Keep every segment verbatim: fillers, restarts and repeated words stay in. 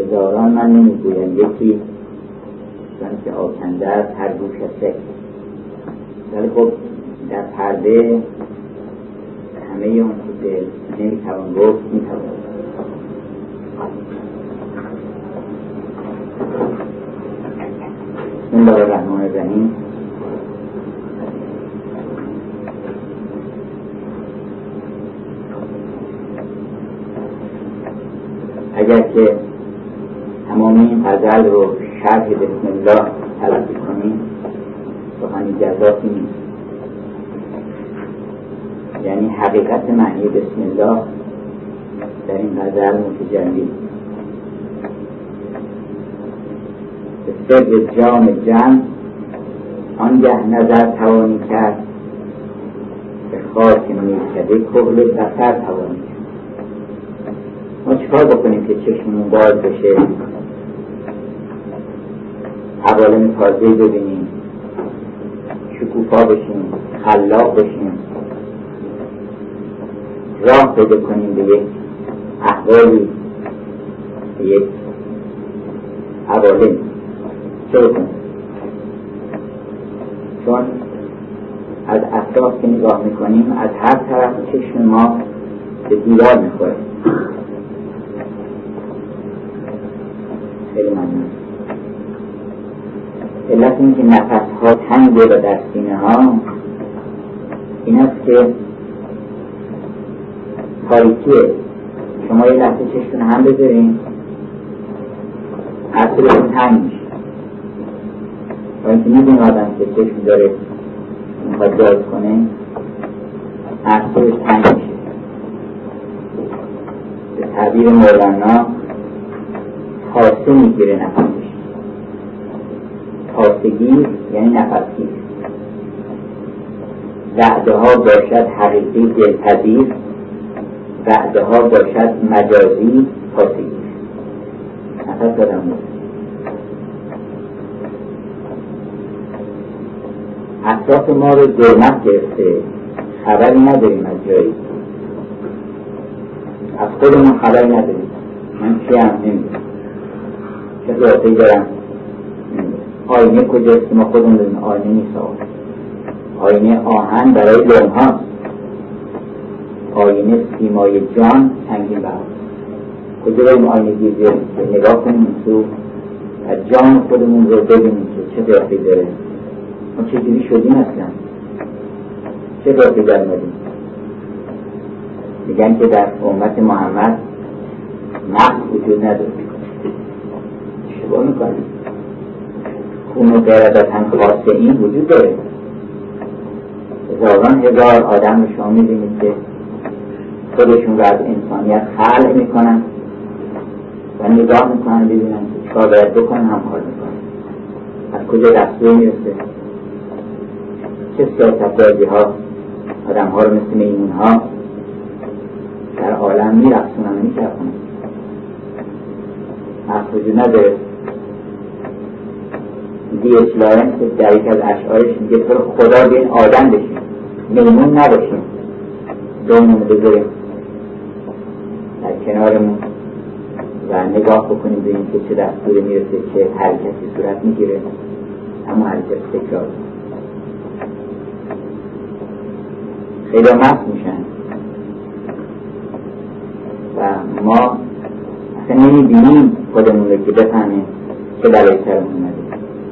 هزاران من نمیگویم، یکی چون که آکنده است هر گوش سه. ولی خب در پرده همه اون که دل نمیتوان گفت میتوان. بسم الله الرحمن الرحیم. اگر که تمام این غزل رو شرح بسم الله تلقی کنیم سخنی جذابی نیست. یعنی حقیقت معنی بسم الله در این غزل متجلی. به سر جام جمع آنگه نظر توانی کرد، به خاک میکده کهل بصر توانی کرد. ما چیکار بکنیم که چشممون باز بشه، عوالم تازه ببینیم، شکوفا بشیم، خلاق بشیم، راه پیدا کنیم به یک احوالی، به یک عوالم. چه بکنیم؟ چون از اطراف که نگاه میکنیم از هر طرف چشم ما به دیوار میخوره. خیلی ممنون. علت این که نفس ها تنگه و در سینه ها این است که تاریکیه. شما یه لحظه چشتون هم بذارین اصلتون تنگ میشه و اینکه میدون آدم که چشم داره میخواد باز کنه اصلش تنگ میشه. به تعبیر مولانا تاسه میگیره نفسش. تاسگیر یعنی نفسگیر. وعده ها باشد حقیقی دلپذیر، وعده ها باشد مجازی تاسگیر. نفس دادم بود. اطراف ما رو ظلمت گرفته، خبری نداریم از جایی، از خودمون خبری نداریم. من چی هم نمیدونم، چه راستی دارم، آینه کجاست که ما خودمون داریم؟ آینه نیست. آینه آهن برای لوم هاست، آینه سیمای جان سنگین بهاست. کجا بریم آینه گیر بیاریم که نگاه کنیم تو از جان خودمون رو ببینیم که چه راستی داره، ما چجوری شدیم اصلا، چه راستی در مدیم. میگن که در امت محمد نقص وجود نداره. شبا میکنیم خون و قردت هم خاصه این وجود داره. هزاران هزار آدم رو شما میبینید که خودشون رو از انسانیت خلق میکنن و نگاه میکنن ببینن که چکار باید بکنن، هم کار میکنن. از کجا دستور میرسه، چه سیاست‌بازی ها آدم ها رو مثل میمون ها در عالم میرقصونن و میچرخونن. حق وجود نداره. دی اسلایم در یک از اشعارش میگه تو رو خدا بیاین آدم بشیم، میمون نباشیم، دومون بذاریم در کنارمون و نگاه بکنیم ببینیم که چه دستوری میرسه، چه حرکتی صورت میگیره، اما حرکت تکرار. خیلی مست میشن و ما اصلا نمیبینیم خودمون رو که بفهمیم چه بلای سرمون اومده.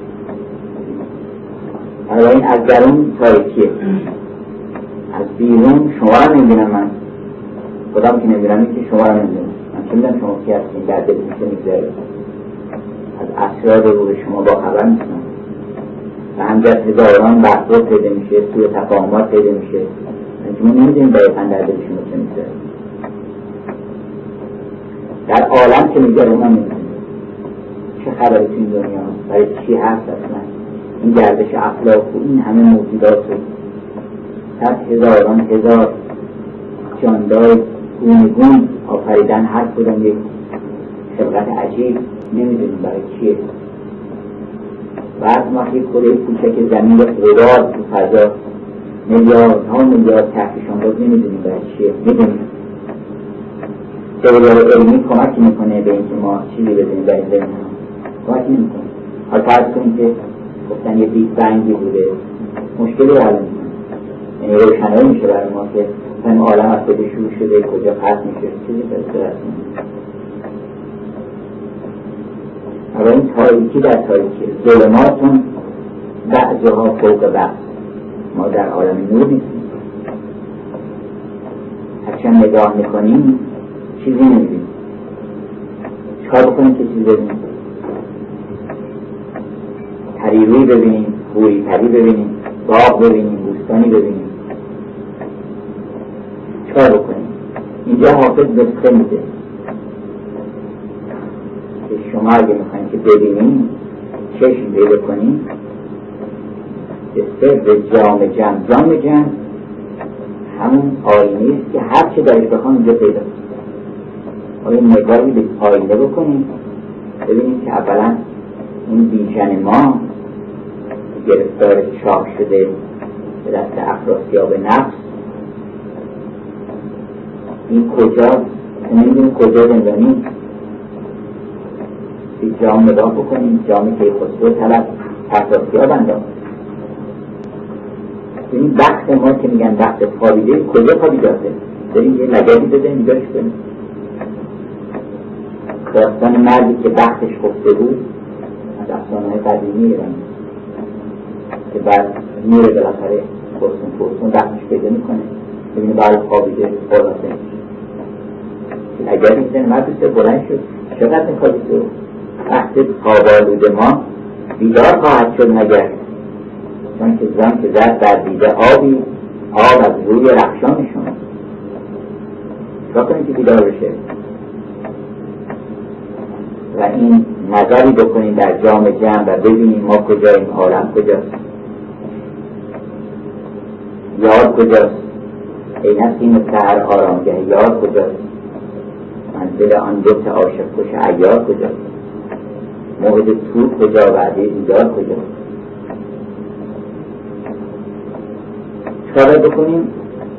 حالا این از درون تاریکیه، از بیرون شما رو نمیبینم، من خودم که نمیبینم این که شما رو نمیبینم. من چه میدونم شما کی هستین، در دل میشه میگذاره. از اسرار روح شما با خبر نیستم و همجاز هزاران بحثات پیدا میشه، سوء تفاهمات پیدا میشه. من نمیدونیم دقیقا در دل شما چه میگذاره. در عالم که میگذاره من نمیدونم چه خبری تو این دنیا برای چی هست اصلا. این گردش افلاک و این همه موجودات و صد هزاران هزار جاندار گونگون آفریدن، هر کدام یک خلقت عجیب، نمیدونیم برای چیه. بعد ما یک کره کوچک زمین غبار تو فضا، میلیاردها میلیارد کهکشان باز، نمیدونیم برای چیه. میدونیم تئوری علمی کمک میکنه به اینکه ما چیزی بدونیم در این زمینه کمک نمیکنه. حالا فرض کنیم که گفتن یه بیگ بنگی بوده، مشکلی حل میکنه، یعنی روشنایی میشه برای ما که این عالم از کجا شروع شده، کجا ختم میشه، چیزی به صورت میشه. اما این تاریکی در تاریکی، ظلماتون بعضها فوق بعض. ما در عالم نور نیستیم، هرچند نگاه میکنیم چیزی نمیدیم. چکار بکنیم که چیزی ببینیم؟ پریروی ببینیم، بوری پری ببینیم، باغ ببینیم، بوستانی ببینیم. چکار بکنیم؟ اینجا حافظ نسخه میده که شما اگه میخواین که ببینیم، چشم پیدا کنیم، به سر جام جمع. جام جمع همون آینه است که هر چه درش بخوام اینجا پیدا کنیم. آیا نگاهی به آینه بکنیم، ببینیم که اولا این بیژن ما گرفتار چاق شده به دست افراسیاب نفس، این کجا نمیدونیم کجا زندانی. این جام نگاه بکنیم، جامی که خسرو طلب افراسیاب انداخت. این بخت ما که میگن بخت خوابیده، کجا خوابیده هسته؟ بریم یه لگردی بده نگاهش کنیم. داستان مردی که بختش خفته بود از افسانه‌های قدیمی ایرانی که بعد میره بالاخره پرسون پرسون بختش پیدا میکنه، ببینه بعد خوابیده خلاصه میشه. لگردی بزنه مرد بسید بلند شد، چقدر میخوابید تو؟ بخت خوابالود ما بیدار خواهد شد مگر چون که زن که زد در دیده آبی، آب از روی رخشانشون. چرا کنید که بیدار بشه و این نظری بکنیم در جام جمع و ببینیم ما کجاییم، عالم کجاست، یار کجاست، ای نسیم سحر آرامگه یار کجاست، منزل آن بت عاشق کش عیار کجاست، موعد طور کجا، وعده دیدار کجاست. چکار بکنیم؟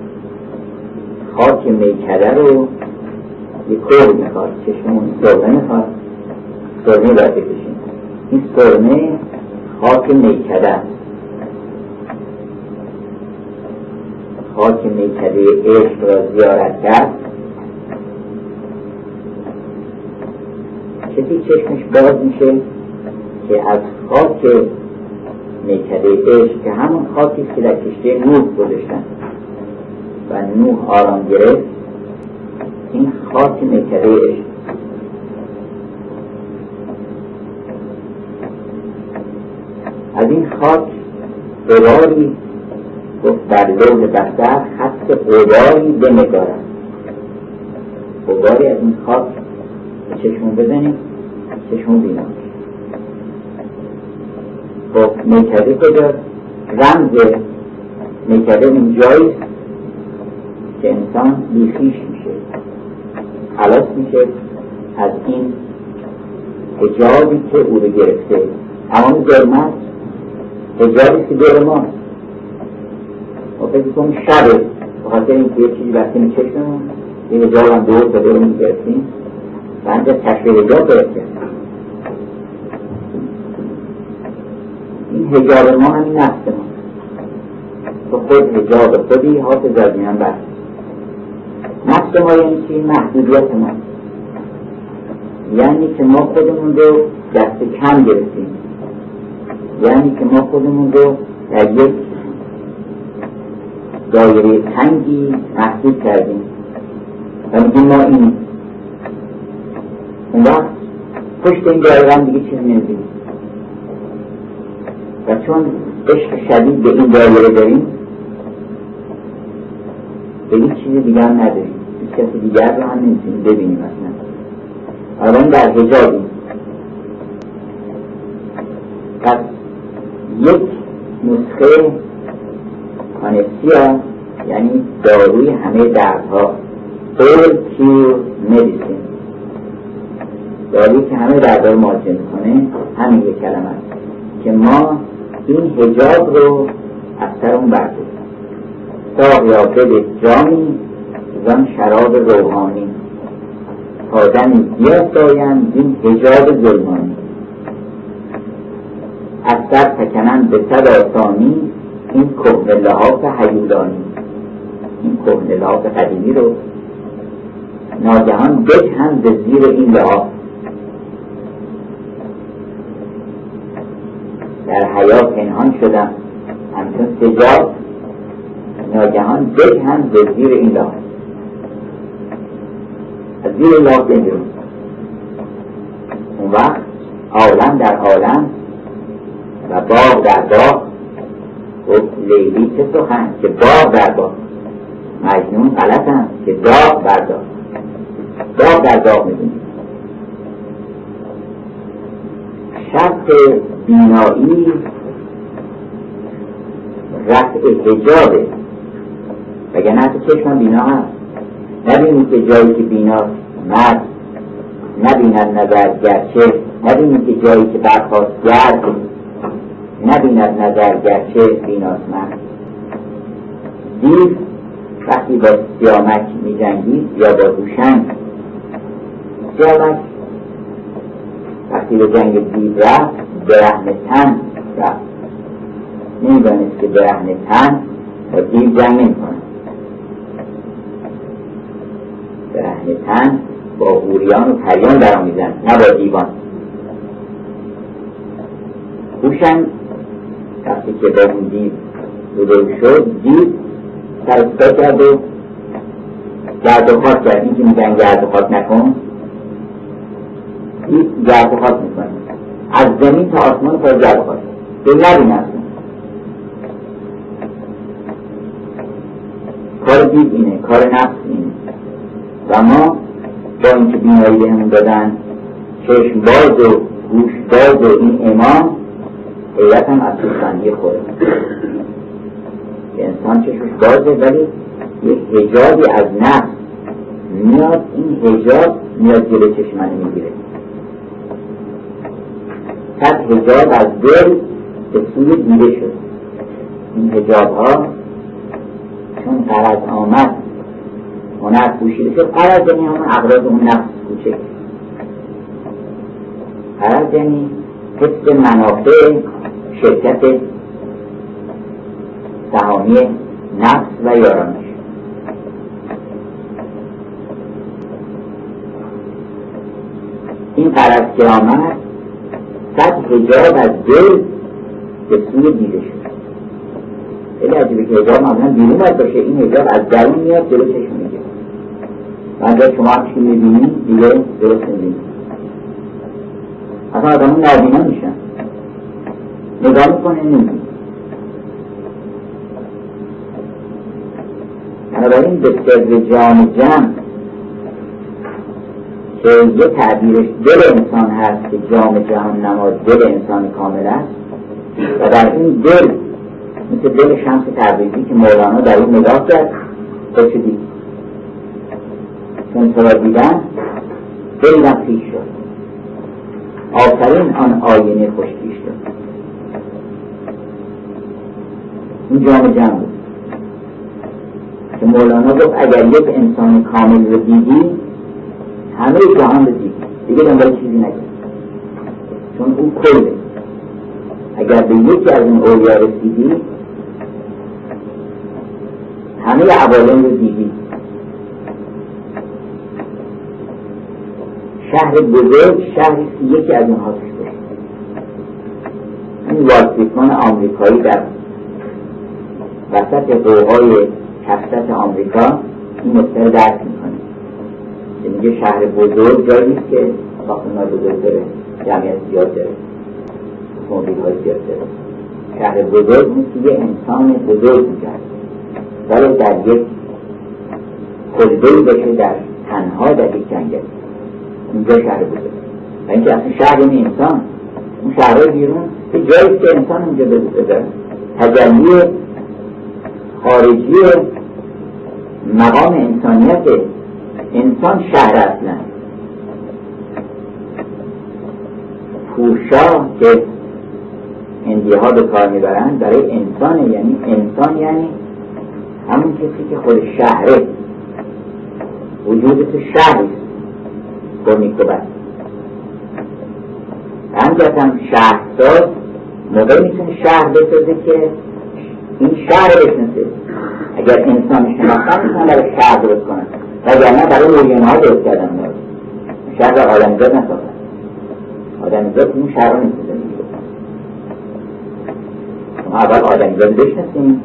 خاک میکده رو یه کور میخواد، چشمون سرمه میخواد، سرمه باید بکشیم. این سرمه خاک میکده است، خاک میکده عشق را زیارت کرد، کسی چشمش باز میشه که از خاک میکده عشق که همون خاکی که در کشته نوح گذاشتن و نوح آرام گرفت، این خاک میکده عشق. از این خاک غباری گفت در لوح بصر خط غباری بنگارد. غباری از این خاک به چشمون بزنیم، چشمون بینام. خب میکده کجا؟ رمز میکده این جاییست که انسان بیخیش میشه، خلاص میشه از این حجابی که او رو گرفته. اما ظلمت حجابی که دور ماست. و فکر کنم شبه بخاطر اینکه یه چیزی بستیم چشممون، یه حجاب هم دور تا دورمون گرفتیم و انجا کشف حجاب گرفتیم. این حجاب ما همین نفس ما، تو خود حجاب خودی حافظ از این هم بست. نفس ما یعنی چی؟ محدودیت ما، یعنی که ما خودمون رو دست کم گرفتیم، یعنی که ما خودمون رو در یک دایره تنگی محدود کردیم و میگیم ما این. اون وقت پشت این دایره هم دیگه چیز نمیدیم و چون عشق شدید به این دایره داریم به این چیز دیگر هم نداریم، هیچ کسی دیگر رو هم نمیتونیم ببینیم. اصلا الان در حجابیم. پس یک نسخه پانسیا یعنی داروی همه دردها، all cure medicine، داروی که همه دردها رو معالجه میکنه، همین یک کلمه است که ما این حجاب رو از سرمون برداریم. ساق یا بده جامی زن شراب روحانی، تا دمی بیاسایند این حجاب ظلمانی. از سر فکنند به صد آسانی این کهنه لحاف هیولانی. این کهنه لحاف قدیمی رو ناگهان بجهند به زیر این لحاف. در حیا پنهان شدم همچون سجاد، ناگهان بجهند به زیر این لحاف. از زیر این لحاف بمیرون. اون وقت عالم در عالم و باغ در باغ. گفت لیلی چه سخن که باغ در باغ، مجنون غلطم که داغ بر داغ. داغ در داغ میدونی. شرط بینایی رفع حجابه، وگرنه حتی چشم بینا هست. نبینی که جایی که بیناست مرد نبیند نظر گرچه، نبینی که جایی که برخواست گرد نبیند نظر گرچه بیناست مرد. دیو وقتی با سیامک می جنگید یا با هوشنگ، سیامک وقتی به جنگ دیو رفت برهنه تن رفت. نمیدانست که برهنه تن با دیو جنگ نمی کنه. برهنه تن با حوریان و پریان در آمیزن، نه با دیوان. هوشنگ وقتی که با اون دیو روبرو شد، دیو سرستا کرد و گرد و خاک کرد. این که میگن گرد و خاک نکن، این گرد و خاک میکنه. از زمین تا آسمان پر گرد و خاک. به نبین اصلا کار دیو اینه، کار نفس اینه. و ما با اینکه بینایی به همون دادن، چشم باز و گوش باز و این امام حیرت هم از سوستندی خوره. انسان چشمش بازه ولی یک حجابی از نفس میاد، این حجاب میاد جلو چشمانه میگیره. پس حجاب از دل به سوی دیده شد. این حجاب ها چون غرض آمد هنر پوشیده شد. غرض یعنی همون اغراض اون نفس کوچک. غرض یعنی حفظ منافع شرکت سهامی نفس و یارانش. این غرض که آمد صد حجاب از دل به سوی دیده شد. خیلی عجیبه که حجاب معمولا بیرون باید باشه، این حجاب از درون میاد جلو چشم میگه. اگر شما هم چی میبینید دیگه درست میبینید. اصلا آدمون نابینا میشن، نگاه میکنه نمیبینید. بنابراین به سر جام جمع که یه تعبیرش دل انسان هست که جام جهان نماز دل انسان کامل است و در این دل مثل دل شمس تبریزی که مولانا در این نگاه کرد خوش دید. چون تو را دیدن دلم پیش شد، آفرین آن آینه خوش پیش شد. این جام جمع بود که مولانا گفت اگر یک انسان کامل رو دیدی همه جهان رو دیدی، دیگه دنبال چیزی نگید، چون اون کله. اگر به یکی از این اولیا رسیدی همه عوالم رو دیدی. شهر بزرگ شهری که یکی از اونها توش باشه. این والت ویتمن آمریکایی در وسط قوقای کثرت آمریکا این نکته رو درک میکنه که میگه شهر بزرگ جایی است که ساختمان بزرگ داره، جمعیت زیاد داره، موبیل های زیاد داره. شهر بزرگ نیست که یه انسان بزرگ میکرد ولی در یک کلبه‌ای باشه، در تنها در یک جنگل، اینجا شهر بزرگ. و اینکه اصلا شهر این انسان، اون شهرهای بیرون یه جایی که انسان اونجا داره، تجلی خارجی مقام انسانیت. انسان شهر اصلا. پوشا که هندی ها به کار میبرند برای انسان، یعنی انسان یعنی همون کسی که خود شهره، وجود تو شهری است. کورنیکوبس. همجاست هم شهرساز موقع میتونه شهر بسازه که این شهر بشنسه. اگر انسان شناختن میتونن برای شهر درست کنن، وگرنه برای ملیون ها درست کردن دارد. شهر آدمیزاد نساختن. آدمیزاد این شهر رو نیست زندگی بکنن. ما اول آدمیزاد بشنسیم،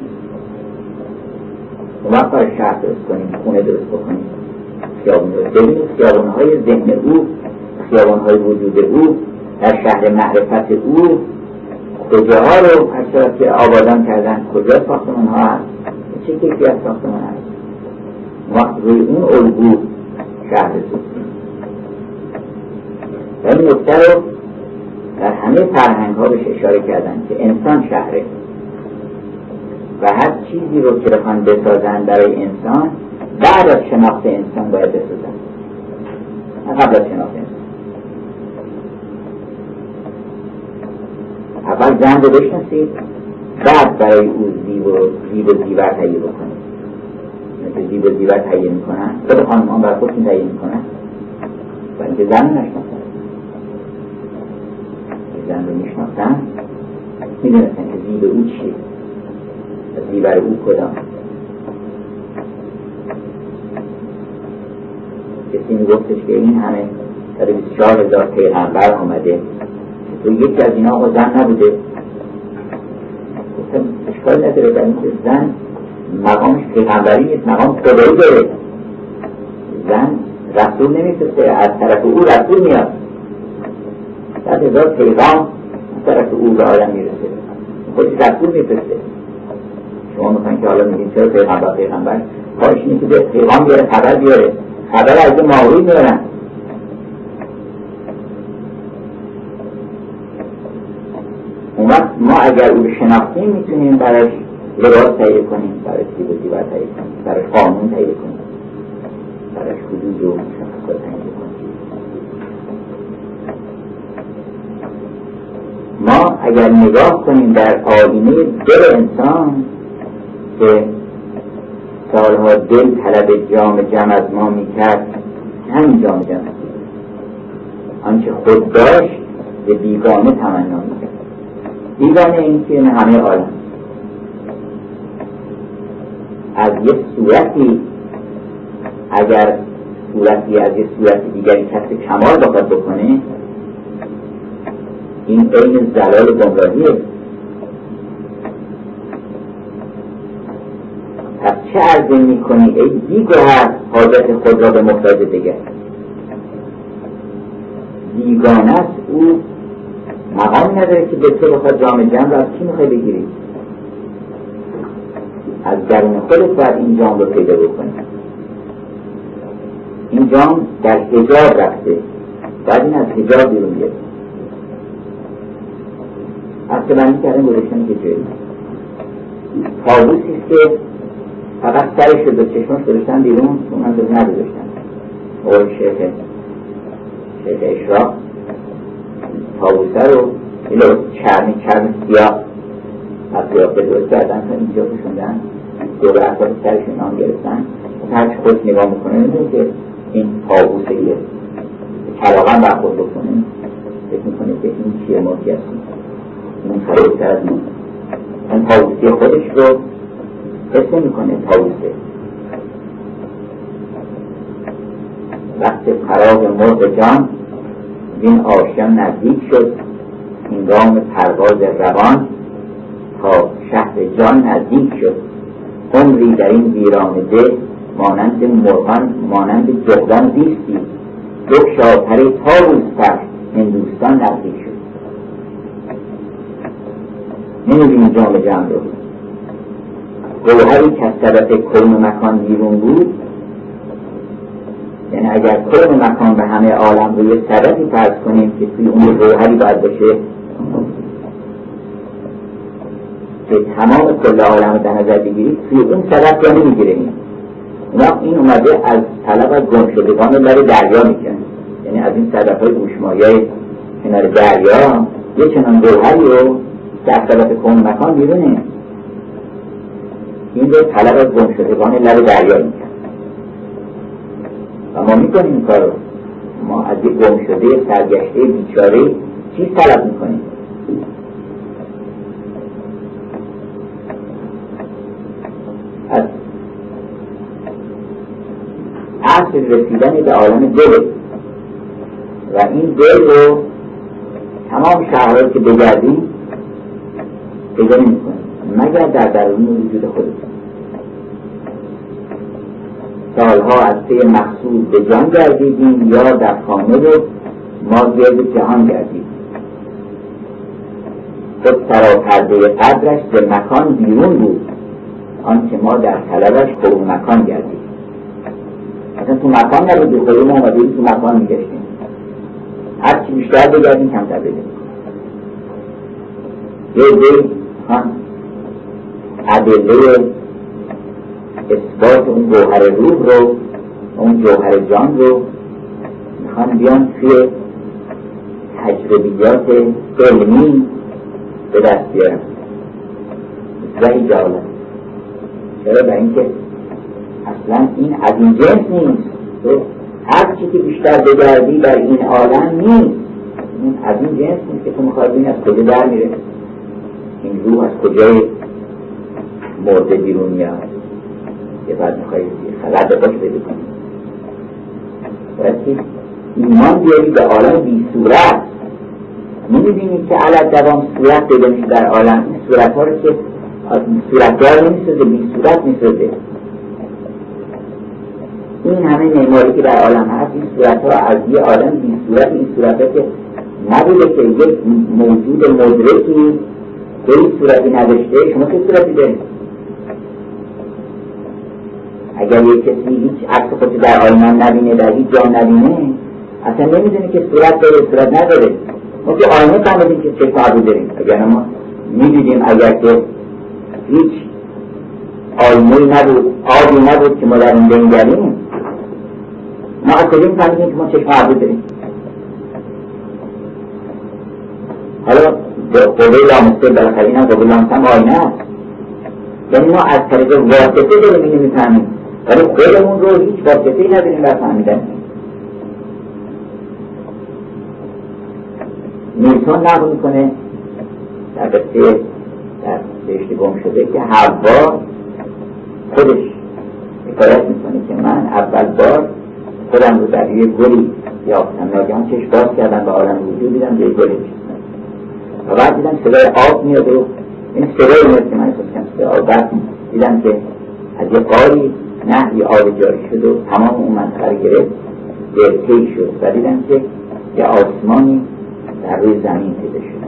اون وقت برای شهر درست کنیم، خونه درست بکنیم، خیابون درست ببینیم. خیابونهای ذهن او، خیابونهای وجود او در شهر معرفت او کجاها رو اشتراک که آبادان کردن، کجا ساختمان ها هست، چه کیفی از ساختمان هست. وقت روی اون الگو شهر سوزیم. و این نکته رو در همه فرهنگ ها بهش اشاره کردن که انسان شهره و هر چیزی رو که بخوان بسازن برای انسان بعد از شناخت انسان باید بسازن، نه قبل از شناخت انسان. اول زن رو بشناسید، بعد برای او زیب و زیب و زیور تهیه بکنید. مثل زیب و زیور تهیه میکنن، خود خانمان برای خودشون تهیه میکنن و اینکه زن رو نشناختن. زن رو میشناختن، میدونستن که زیب او چیه و زیور او کدام. کسی میگفتش که این همه در بیست و چهار هزار پیغمبر آمده تو یکی از اینا آقا زن نبوده. گفتم اشکال نداره، در اینکه زن مقامش پیغمبری نیست، مقام خدایی داره. زن رسول نمیفرسته، از طرف او رسول میاد. صد هزار پیغام از طرف او به آدم میرسه، خودش رسول میفرسته. شما میخواین که حالا میگین چرا پیغمبر پیغمبر کارش اینه که به پیغام بیاره، خبر بیاره، خبر از این ماهوی میارن. اون وقت ما اگر او شناختیم میتونیم برایش لباس تهیه کنیم، برایش زیب و زیور تهیه کنیم، برایش قانون تهیه کنیم، برایش حدود و مشخصات تهیه کنیم. ما اگر نگاه کنیم در آینه دل انسان که سالها دل طلب جام جم از ما میکرد، همین جام جم آنچه خود داشت به بیگانه تمنا میکرد. بیگانه این که همه عالم از یک صورتی، اگر صورتی از یک صورت دیگری کسب کمال بخواد بکنه، این عین زلال گمراهیه. پس چه عرضه میکنی ای بیگوهر حاجت خود را به محتاج دیگر؟ بیگانه است، او مقامی نداره که به تو بخواد جام جم رو از کی میخوای بگیری؟ از درون خودت باید این جام رو پیدا بکنی. این جام در حجاب رفته، باید این از حجاب بیرون بیاد. از که بندی کردن گذاشتن که جایی طاووسی است که فقط سرش رو به چشمش گذاشتن بیرون، اون هم به نداشتن. اول شیخ شیخ اشراق طاووسه رو یه لباس چرمی چرم سیاه از قیافه درست کردن تا اینجا پوشوندن، دور اطراف سرش نام گرفتن. هرچی خود نگاه میکنه میدونه که این طاووسه یه کلاغم برخورد بکنه، فکر میکنه که این چیه موتی هستیم، این خریدتر از ما. این طاووسی خودش رو حس میکنه. طاووسه وقت فراغ مرغ جان این آشیان نزدیک شد، هنگام پرواز روان تا شهر جان نزدیک شد. عمری در این ویرانه ده مانند مرغان مانند جغدان زیستی، بگشا پره طاووس پر هندوستان نزدیک شد. نمی‌بینی جام جم رو، گوهری که از طرف کون و مکان بیرون بود. یعنی اگر کون و مکان به همه عالم رو یه صدفی فرض کنیم که توی اون گوهری باید باشه که تمام کل عالم رو در نظر بگیرید، توی اون صدف رو نمیگیریم. اونا این اومده از طلب از گمشدگان لب دریا میکنه، یعنی از این صدف‌های گوشمایه‌های کنار دریا یه چنان گوهری رو که از طرف کون و مکان بیرونه، این رو طلب از گمشدگان لب دریا میکنه. و ما میکنیم این کار رو. ما از یک گم شده سرگشته بیچاره چیز طلب میکنیم؟ از اصل رسیدن به عالم دل و این دل رو تمام شهرهایی که بگردیم پیدا نمی‌کنیم مگر در درون وجود خودتون. سالها از پی مقصود به جان گردیدیم یا در خانه رو ما گرد جهان گردیدیم. خود سراپرده قدرش به مکان بیرون بود، آنچه ما در طلبش کرون مکان گردیدیم. اصلا تو مکان نبودیم، خودمون آمدیم تو مکان میگشتیم. هرچی بیشتر بگردیم کمتر بگردیم. یه دی هم ادله اثبات اون جوهر روح رو، اون جوهر جان رو میخوان بیان توی تجربیات علمی به دست بیارن. زهی جالب. چرا؟ برای اینکه اصلا این از این جنس نیست. هر چی که بیشتر بگردی در این عالم نیست. این از این جنس نیست که تو میخواد این از کجا در میره، این روح از کجای مرده بیرون میاد که بعد میخوایی خلط باش بده کنی. باید ایمان بیاری به عالم بی صورت. نمیبینید که علت دوام صورت پیدا میشه در عالم. این صورت ها رو که صورتدار نمیسازه، بی صورت میسازه. این همه معماری که در عالم هست، این صورت ها از یه عالم بی صورت، این صورت ها که نبوده که یک موجود مدرکی به این صورتی نداشته. شما که صورتی دارید؟ اگر یک کسی هیچ عکس خودی در آینه نبینه، در هیچ جا نبینه، اصلا نمیدونه که صورت داره صورت نداره. ما که آینه فهمیدیم که چه کاری داریم. اگر ما میدیدیم اگر که هیچ آینه نبود، آبی نبود که ما در این بینگریم، ما از کجا میفهمیدیم که ما چشم عبود داریم؟ حالا قوه لامسته بالاخره این هم قوه لامسته هم آینه هست. یعنی ما از طریق واسطه داریم اینو میفهمیم، ولی خودمون رو هیچ واسطه‌ای نداریم بر فهمیدن. نیوتن نقل میکنه در قصه در بهشت گم شده که حوا خودش حکایت میکنه که من اول بار خودم رو در یه گلی یافتم، ناگهان چشم باز کردم به عالم وجود دیدم به یه گلی میشستم و بعد دیدم صدای آب میاد و این صدای میاد که من احساس کردم صدای آب. بعد دیدم که از یه قاری نهری آب جاری شد و تمام اون منطقه رو گرفت، درکه‌ای شد و دیدم که یه آسمانی در روی زمین پیدا شد.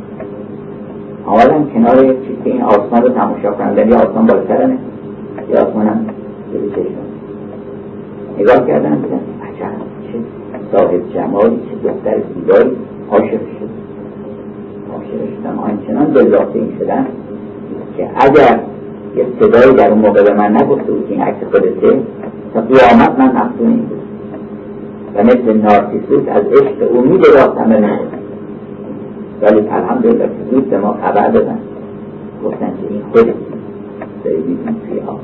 آمدم کنار یک چیز که این آسمان رو تماشا کنم، یعنی آسمان بالاترنه، یه آسمان هم جلوی چشمم نگاه کردم، دیدم عجب چه صاحب جمالی، چه دختر زیبایی. عاشق شد عاشق شدم آنچنان دل‌بافته این شدم که اگر یه صدایی در اون موقع به من نگفته بود که این عکس خودته، تا قیامت من مفتون این بود و مثل نارسیسوس از عشق او می‌دراختم به من. ولی الحمدلله که زود به ما خبر دادن، گفتن که این خودتی داری بیدیم توی آب.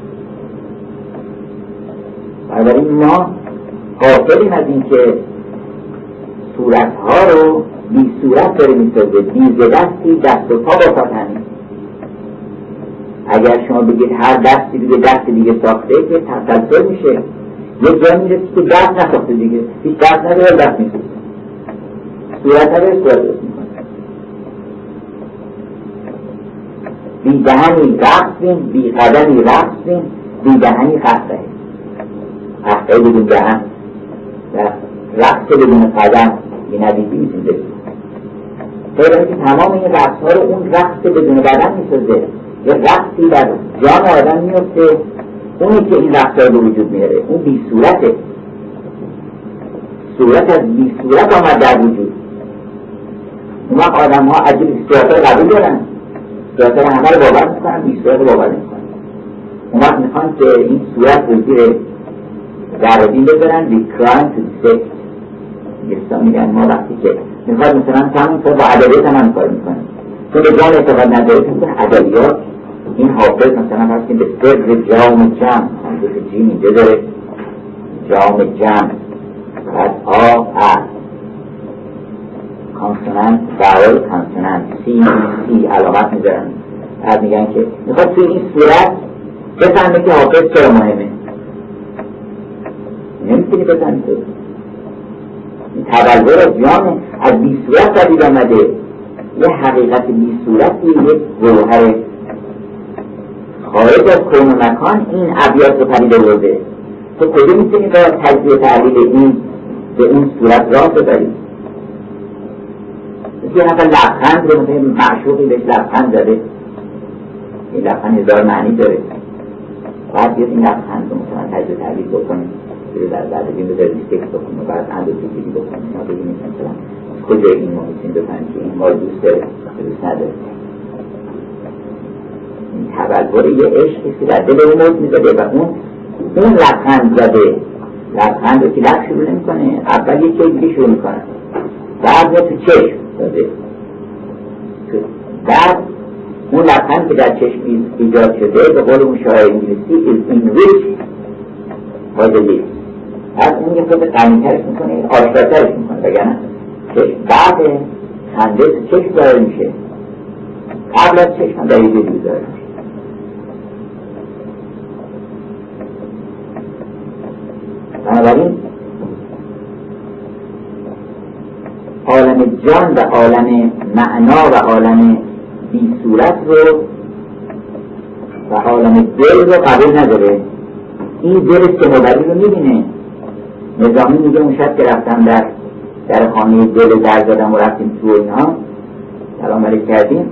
بنابراین ما غافلیم از این که صورتها رو بی صورت داره میسازه، بی دستی دست و پا با همین. اگر شما بگید هر دستی دیگه دست دیگه ساخته که تسلسل میشه، یک جا میرسی که دست نساخته دیگه، هیچ دست نداره دست میسازه، صورت نداره صورت دست میکنه. بی دهنی رقصیم، بی قدمی رقصیم، بی دهنی قصه قصه بدون دهن و رقص بدون قدم بی ندیدی میتونی بسید. طوری که تمام این رقص ها رو اون رقص بدون بدن میسازه. یه رقصی در جان آدم میفته، اونی که این رقص ها رو وجود میاره، اون بی صورته. صورت از بی صورت آمد در وجود. اون وقت آدم ها عجیب صورت ها قبول دارن، صورت ها همه رو باور میکنن، بی صورت رو باور میکنن. اون وقت میخوان که این صورت رو زیر ذره‌بین بذارن، بی کرایم تو دیسکت. میگستان میگن ما وقتی که میخواد مثلا همونطور با ادبیات هم هم کار میکنه، چون به جان اعتقاد نداره که میکنه ادبیات این حافظ مثلا هستیم به سر جام جمع، همونطور که جیم اینجا داره جام جمع فقط آ ا کانسونانت واول کانسونانت سی سی علامت میذارن. بعد میگن که میخواد توی این صورت بفهمه که حافظ چرا مهمه. نمیتونی بفهمی تو این تبلور از جامعه از بی صورت بدید آمده. یه حقیقت بی صورتی، یک گوهر خارج از کون و مکان این ابیات رو پدید آورده. تو کجا میتونی با تجزیه تحلیل این به اون صورت راه ببری؟ یه نفر لبخند رو مثل معشوقی بهش لبخند زده، این لبخند هزار معنی داره. باید بیاد این لبخند رو مثلا تجزیه تحلیل بکنیم، در بعد این رو داره دیسکت بکنیم و بعد اندازه گیری بکنیم یا بگیم مثلا کجا این ما میتونیم بفهمیم که این ما دوست داره دوست نداره. این تبلور یه عشقی که در دل اون موت میزده و اون اون لبخند زده، لبخند رو که لب شروع نمی کنه، اول یه چیز دیگه شروع میکنه، بعد تو چشم داده، بعد اون لبخند که در چشم ایجاد شده به قول اون شاعر انگلیسی is enriched by the lips. بعد اون یه خود قنیترش میکنه، آشکارترش میکنه، بگنه بعد خنده تو چشم داره میشه، قبل از چشم هم در یه جوری داره میشه. بنابراین عالم جان و عالم معنا و عالم بی صورت رو و عالم دل رو قبول نداره. این دل سموبری رو میبینه. نظامی میگه اون شب که رفتم در در خانه دل در زدم و رفتیم تو اینها سلام علیک کردیم،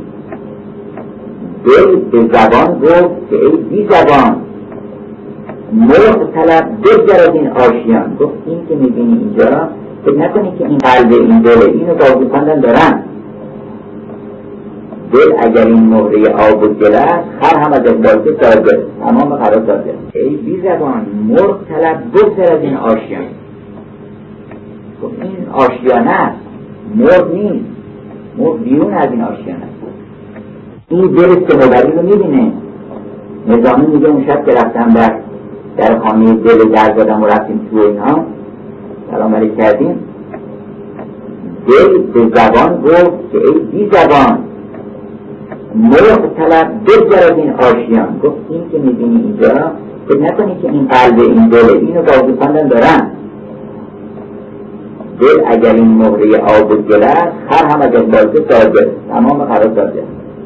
دل به زبان گفت که ای بی زبان مرغ طلب بگذر از این آشیان. گفت این که میبینی اینجا را فکر نکنی که این قلب این دل اینو بازو کندن دارن. دل اگر این مهره آب و گل است خر هم از اقبالته سازه تمام قرار داده. ای بی زبان مرغ طلب بگذر از این آشیان. گفت این آشیانه است، مرغ نیست، مرغ بیرون از این آشیانه است. این دل سموبری رو میبینه. نظامی میگه اون شب که رفتم در در خانه دل در زدم و رفتیم تو اینها سلام علیک کردیم، دل به زبان گفت که ای بی زبان مرغ طلب بگذر از این آشیان. گفت این که میبینی اینجا فکر نکنی که این قلب این دل اینو بازو کندن دارن. دل اگر این مهره آب و گل است خر هم از اقبالته سازه تمام قرار داده.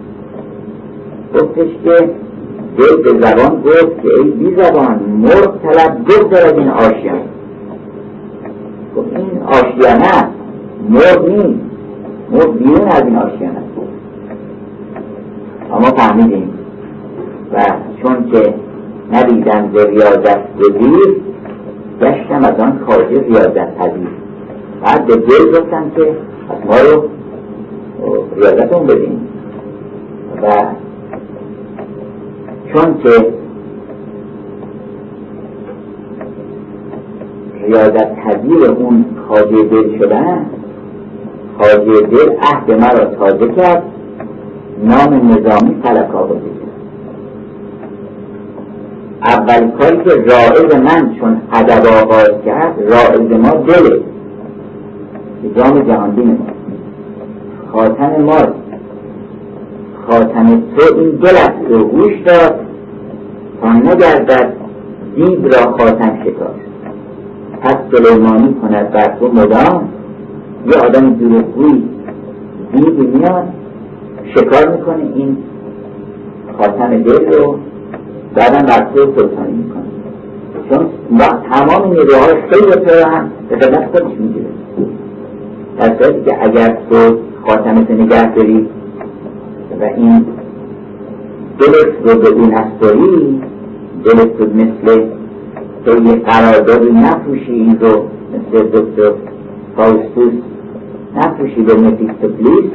گفتش که دل به زبان گفت که ای بی زبان مرغ طلب بگذر از این آشیان. گفت این آشیانه است، مرغ نیست، مرغ بیرون از این آشیانه است. اما فهمیدیم و چون که ندیدم ز ریاضت گزیر گشتم از آن خواجه ریاضت پذیر. بعد به دل گفتم که از ما رو ریاضتون بدیم و چون که ریاضت پذیر اون خواجه دل شدن، خواجه دل عهد مرا تازه کرد، نام نظامی فلک آباده کرد. اول کاری که رائز من چون ادب آغاز کرد، رائز ما دله، جام جهاندین ما، خاتم ما، خاتم تو این دل است و گوش داد تا نگردد دیو را خاتم شکار. پس سلیمانی کند بر تو مدام، یه آدم دروغگوی دیو میاد شکار میکنه این خاتم دل رو، بعدم بر تو سلطانی میکنه. چون تمام نیروهای خیلی تو هم به خدمت خودش میگیره. در صورتی که اگر تو خاتمت نگه داری و این دلت رو به اون نسپاری، دلت رو مثل تو یه قراردادی نفروشی، این رو مثل دکتر فاوستوس نفروشی به مفیستوفلیس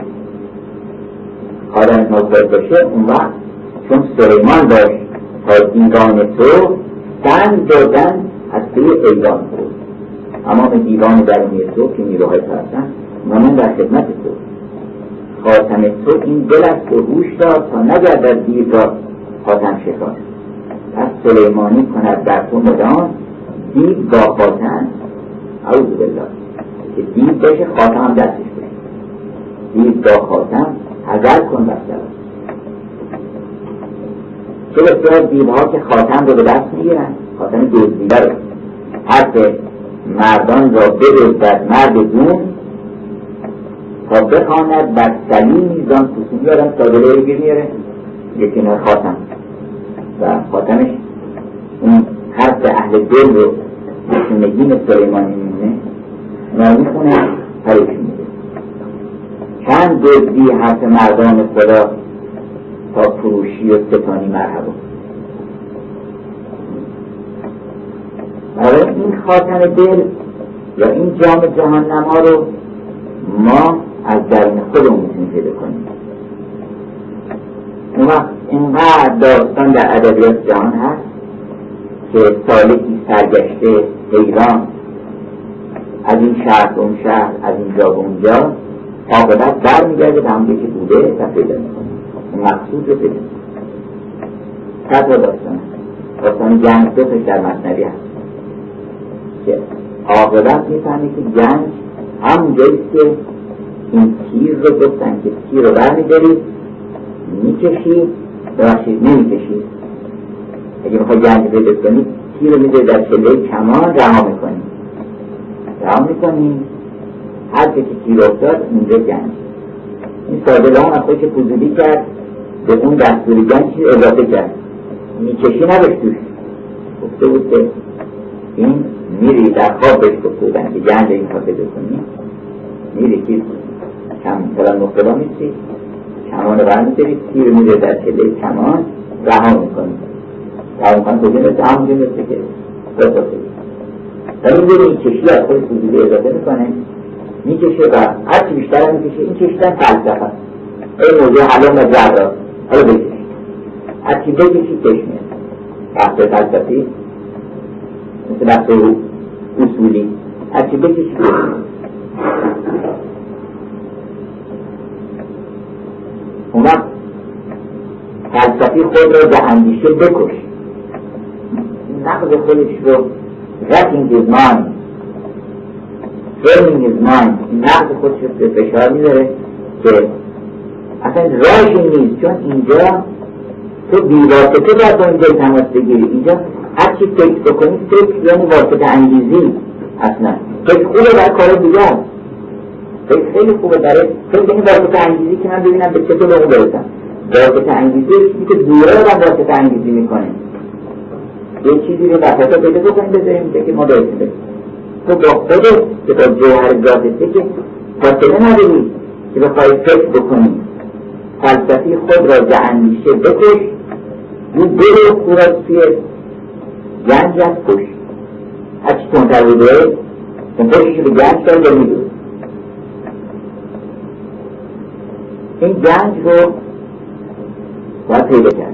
خادم نوکر باشه، اون وقت چون سلیمان داشت تا دیوان تو سنگ دادن از توی ایوان تو، تمام دیوان درونی تو که نیروهای تو هستن مانند در خدمت تو. خاتم تو این دل است و هوش داد تا نگردد دیو را خاتم شکار. پس سلیمانی کند بر تو مدام، دیو با خاتم اعوذ بالله، که دیو باشه خاتم هم دستش باشه، دیو با خاتم حذر کن بسیار. چه بسیار دیوها که خاتم رو به دست میگیرن، خاتم دزدیده رو، حرف مردان را بدزدد مرد دون تا بخواند بر سلیم میزان فسونی آدم سادله رو گیر میاره یه کنار خاتم و خاتمش اون حرف اهل دل رو نگین سلیمانی میمونه نامیخونه پریش میده. چند دزدی حرف مردان خدا تا فروشی و ستانی مرحبا. برای این خاتم دل یا این جام جهان نما رو ما از درون خودمون میتونیم پیدا کنیم. اون وقت اینقدر داستان در ادبیات جهان هست که سالکی سرگشته حیران از این شهر به اون شهر، از اینجا به اونجا، عاقبت بر میگرده به همونجا که بوده و پیدا میکنه. اون مقصود رو پیدا میکنه. صد را داستان داستان جنگ دو تاش در مثنوی هست که عاقبت میفهمه که جنگ همونجاییست که این تیر رو گفتن که تیر رو بر میدارید میکشید ببخشید نمیکشید، اگه میخوای جنگ پیدا کنید تیر رو میدارید در چله کمان رها میکنید رها میکنید هر که تیر افتاد اونجا جنگ. این ساده هم از خودش فضولی کرد به اون دستوری جنگ چیز اضافه کرد، میکشی نباش توش. گفته بود که این میری در خواب بهش گفته بودن که جنگ این خواه پیدا کنی، میری که کم کلان مختلا میسی کمان رو برمیداری تیر میره در چله کمان رها میکنی رها میکنی کجا مثل همونجا مثل که بسا کنی ولی میره میکشی از خود فضولی اضافه میکنه میکشه و هرچی بیشتر هم میکشه. این کشیدن فلسفه است، این موضوع حلم و جرات حالا بکشید هرچی بکشید کش میاد. بحث فلسفی مثل بحث اصولی هرچی بکشید کش میاد. اون وقت فلسفی خود را به اندیشه بکش، نقض خودش رو wrecking his mind framing his mind نقض خودش رو به فشار میداره که اصلا راهش این نیست، چون اینجا تو بیواسطه باید با اینجا تماس بگیری. اینجا هرچی فکر بکنی فکر یعنی واسطه انگیزی، اصلا فکر خوبه در کار دیگه هست، فکر خیلی خوبه برای فکر یعنی واسطه انگیزی که من ببینم به چطور به اون برسم. واسطه انگیزی چیزی که دوره رو من واسطه انگیزی میکنه، یه چیزی رو وسطا پیدا بکنیم بذاریم که ما برسیم. تو با خودت که با جوهر ذاتته که فاصله نداری که بخوای فکر بکنی. فلسفی خود را به اندیشه بکش، اون برو خورد توی گنج از کش، هرچی تونتر بوده اون کشش رو به گنج دار یا میدون. این گنج رو باید پیدا کرد،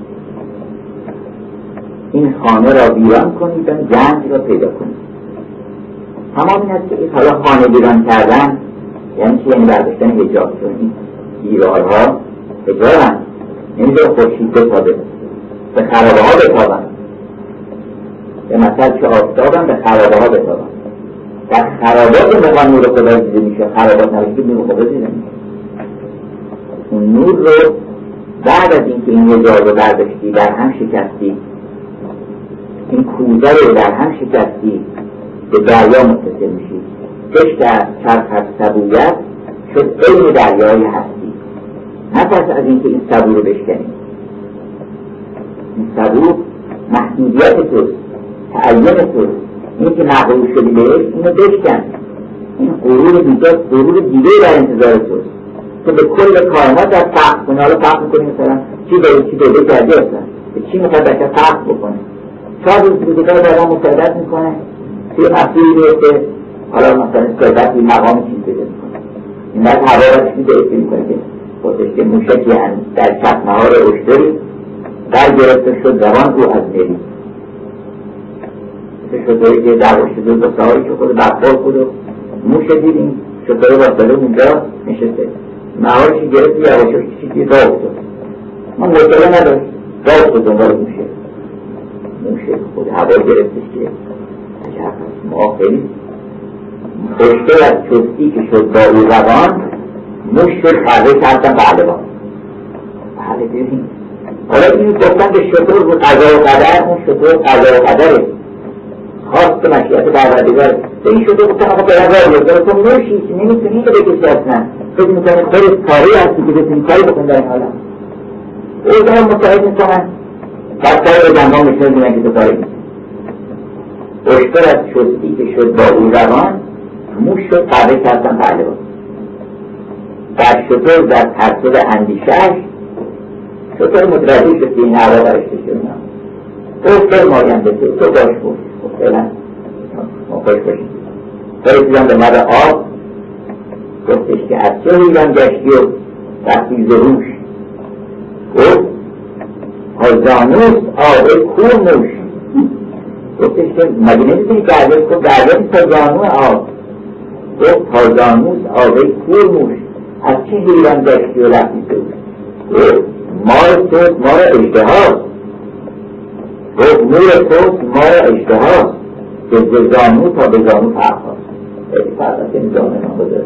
این خانه را ویران کنید و گنج را پیدا کنید. تمام این است که این حالا خانه ویران کردن یعنی چی؟ یعنی برداشتن حجاب، چون این دیوارها حجاب هست، نمیذاره خورشید بتابه، به خرابه ها بتابن، به مثل که آفتابن به خرابه ها بتابن. در خرابات مقام نور خدا دیده میشه، خرابات نوشید نور خدا دیده میشه. اون نور رو بعد از اینکه این حجاب رو برداشتی در هم شکستی، این کوزه رو در هم شکستی به دریا متصل میشی، کشت از چرخ از سبویت شد علم دریای هستی. نترس از اینکه این سبو رو بشکنی، این سبو محدودیت توست، تعین توست، این که مغرور شدی بهش اینو بشکن. این غرور دیگه غرور دیگه در انتظار توست که به کل کائنات از فقر کنی. حالا فقر میکنی مثلا چی داری چی داری کردی اصلا به چی میخواد بچه فقر بکنه. چهار روز بودگاه دارم مساعدت میکنه توی مسئولی میرسه، حالا مثلا سایدت توی مقام چیز بده میکنه، این بعد هوا را چیزی درسته میکنه که خودش که موشکی در چپ نهار اشتری در گرفته شد زبان او از نری. مثل شطوری که در اشتری دو ساهایی که خود برخور بود و موش دیدیم شطوری باستاده اونجا نشسته، نهارشی گرفت یواشو چیزی را افتاد، ما موشله نداشت را افتاد دنبال موشه موشه خود هوا گرفتش که عجب هست. ما خیلی خوشتر از چستی که شد با او روان، موش شد خرده کردن بعلوان. بله ببین حالا این گفتن که شطور بود قضا و قدر، اون شطور قضا و قدره خواست مشیعت پروردگار. به این شطور گفتن آقا برگاه بیاد تو موشی که نمیتونی اینو بکشی اصلا، فکر میکنی خودت کاری هستی که بتونی کاری بکن در این حالا او دارم متحد میکنن بعد کاری به جنبان بشنه بینن که تو کاری میکنی. خوشتر از چستی که شد با او روان، موش شد قرده کردن پهلوان. در شطور در ترسل اندیشهش شطور متوجه شد که این هوا برشته شد نه خوشتر مایم بسید تو باش بود خب فعلا ما خوش باشیم. فرسیدم به مد آب گفتش که از چه حیران گشتی و رفتی زروش گفت هزانوس آبه کور موش. گفتش که مگه نمیدونی گرده کن گرده تا زانو آب. گفت هزانوس آبه کور موش از چه حیران گشتی و رفتی زروش. مار توست مار اجتهاست. گفت نور توست مار اجتهاست که به زانو تا به زانو فرق هاست. خیلی فرق هست این زانو ما بذاره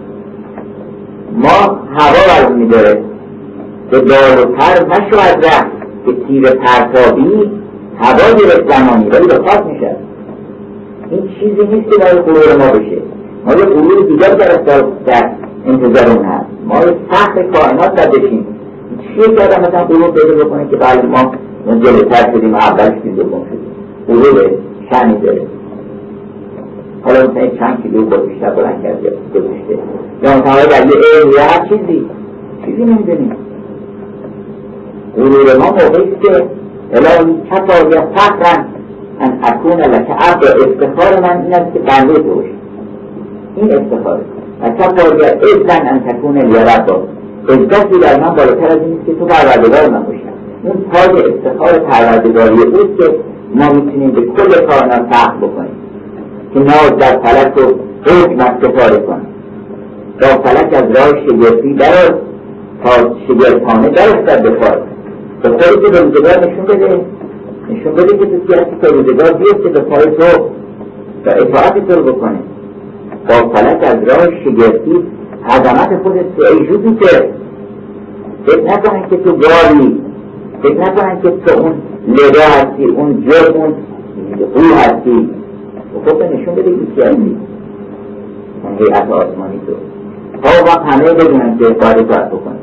ما هوا برون میداره که دار و تر نشو از رفت که تیر پرتابی هوا گرفت زمانی ولی به خاک میشه. این چیزی نیست که برای غرور ما بشه. ما یه غرور دیگر در انتظار اون هست. ما یه سخت کائنات در بشیم چیه که آدم مثلا غرور پیدا بکنه که بله ما جلوتر شدیم و اول شدیم دوم شدیم. غرور شنی داره. حالا مثلا چند کیلو با بیشتر بلند کرده گذاشته یا مثلا در یه علم یا هر چیزی چیزی نمیدونیم. غرور ما موقعیست که الهی کفایی فقرن ان اکون لک عبد. افتخار من این است که بنده تو باشی. این افتخاره. و کفایی اذن ان تکون لی ربا. عزتی در من بالاتر از این است که تو پروردگار من باشی. اون تاج افتخار پروردگاری اوست که ما میتونیم به کل کائنات فخر بکنیم که ناز در فلک و حکم از کفاره کنیم. با فلک از راه شگرفی در تا شگرفانه در افتد بخواد. به خودی که به روزگار نشون بده نشون بده که تو سیاسی که روزگار بیسته به پای تو و اطاعت تو رو بکنه. با فلک از راه شگرفی عظمت خودت تو ای جوپیتر. فکر نکنن که تو گاوی، فکر نکنن که تو اون لده هستی، اون جرم، اون قول هستی. و خود نشون بده که سیاسی اون هیئت آسمانی تو تا وقت همه بدونن که اطاعت باید بکنن.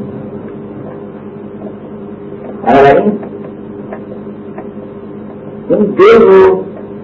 بنابراین این دل رو